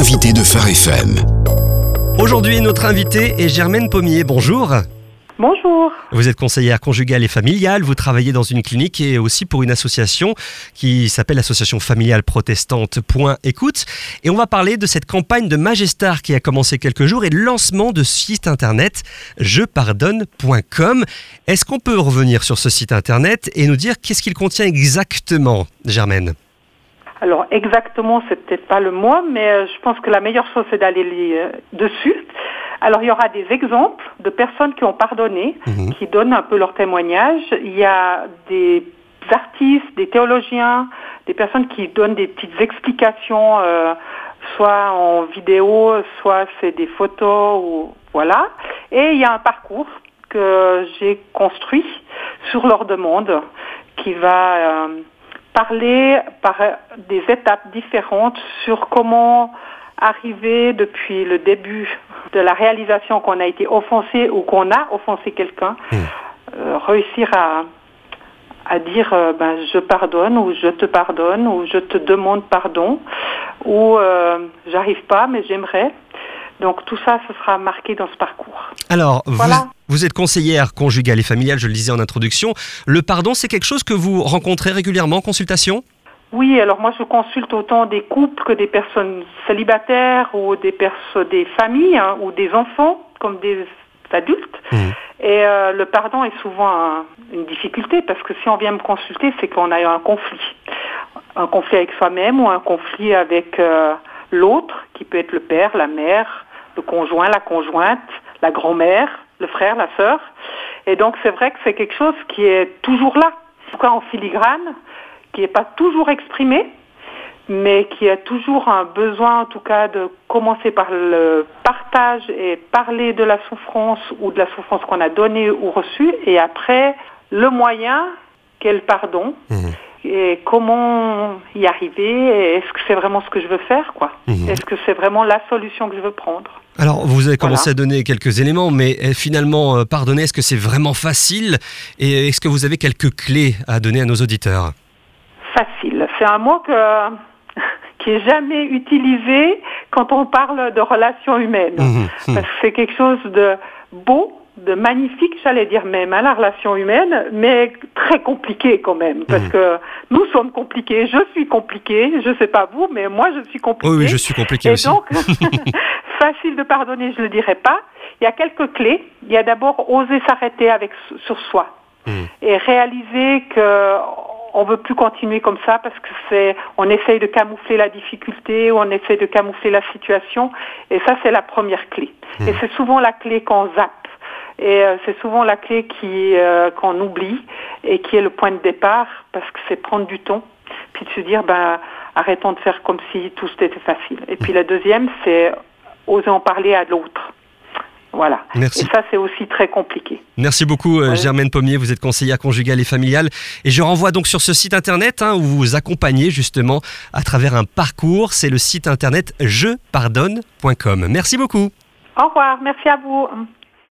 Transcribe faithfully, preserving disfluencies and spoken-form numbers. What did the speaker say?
l'invité de Phare F M. Aujourd'hui, notre invitée est Germaine Pommier. Bonjour. Bonjour. Vous êtes conseillère conjugale et familiale, vous travaillez dans une clinique et aussi pour une association qui s'appelle l'Association familiale protestante Point Écoute. Et on va parler de cette campagne de Magestar qui a commencé quelques jours et le lancement de ce site internet je pardonne point com. Est-ce qu'on peut revenir sur ce site internet et nous dire qu'est-ce qu'il contient exactement, Germaine ? Alors exactement, c'est peut-être pas le mot, mais euh, je pense que la meilleure chose c'est d'aller lire dessus. Alors il y aura des exemples de personnes qui ont pardonné, mmh. qui donnent un peu leur témoignage. Il y a des artistes, des théologiens, des personnes qui donnent des petites explications, euh, soit en vidéo, soit c'est des photos, ou voilà. Et il y a un parcours que j'ai construit sur leur demande qui va euh, parler par des étapes différentes sur comment arriver depuis le début de la réalisation qu'on a été offensé ou qu'on a offensé quelqu'un, mmh. euh, réussir à, à dire euh, ben, je pardonne ou je te pardonne ou je te demande pardon ou euh, j'arrive pas mais j'aimerais. Donc tout ça, ce sera marqué dans ce parcours. Alors, voilà. vous, vous êtes conseillère conjugale et familiale, je le disais en introduction. Le pardon, c'est quelque chose que vous rencontrez régulièrement en consultation ? Oui, alors moi je consulte autant des couples que des personnes célibataires ou des, perso- des familles hein, ou des enfants comme des adultes. Mmh. Et euh, le pardon est souvent un, une difficulté parce que si on vient me consulter, c'est qu'on a eu un conflit. Un conflit avec soi-même ou un conflit avec euh, l'autre, qui peut être le père, la mère, le conjoint, la conjointe, la grand-mère, le frère, la sœur. Et donc c'est vrai que c'est quelque chose qui est toujours là, en tout cas en filigrane, qui n'est pas toujours exprimé, mais qui a toujours un besoin, en tout cas, de commencer par le partage et parler de la souffrance ou de la souffrance qu'on a donnée ou reçue, et après, le moyen qu'est le pardon, mmh. et comment y arriver, et est-ce que c'est vraiment ce que je veux faire, quoi ? Mmh. Est-ce que c'est vraiment la solution que je veux prendre ? Alors, vous avez commencé voilà. à donner quelques éléments, mais finalement, euh, pardonner, est-ce que c'est vraiment facile ? Et est-ce que vous avez quelques clés à donner à nos auditeurs ? Facile. C'est un mot que, qui est jamais utilisé quand on parle de relations humaines. Mmh, mmh. Parce que c'est quelque chose de beau, de magnifique, j'allais dire même, à hein, la relation humaine, mais très compliqué quand même. Parce mmh. que nous sommes compliqués, je suis compliqué, je ne sais pas vous, mais moi je suis compliqué. Oui, oui, je suis compliqué Et aussi. Et donc, facile de pardonner, je ne le dirais pas. Il y a quelques clés. Il y a d'abord oser s'arrêter avec, sur soi. Mmh. Et réaliser que on veut plus continuer comme ça parce que c'est, on essaye de camoufler la difficulté, ou on essaye de camoufler la situation, et ça c'est la première clé. Mmh. Et c'est souvent la clé qu'on zappe, et euh, c'est souvent la clé qui euh, qu'on oublie et qui est le point de départ parce que c'est prendre du temps, puis de se dire ben arrêtons de faire comme si tout était facile. Et puis la deuxième c'est oser en parler à l'autre. Voilà. Merci. Et ça, c'est aussi très compliqué. Merci beaucoup, ouais. Germaine Pommier. Vous êtes conseillère conjugale et familiale. Et je renvoie donc sur ce site internet hein, où vous vous accompagnez justement à travers un parcours. C'est le site internet je pardonne point com. Merci beaucoup. Au revoir. Merci à vous.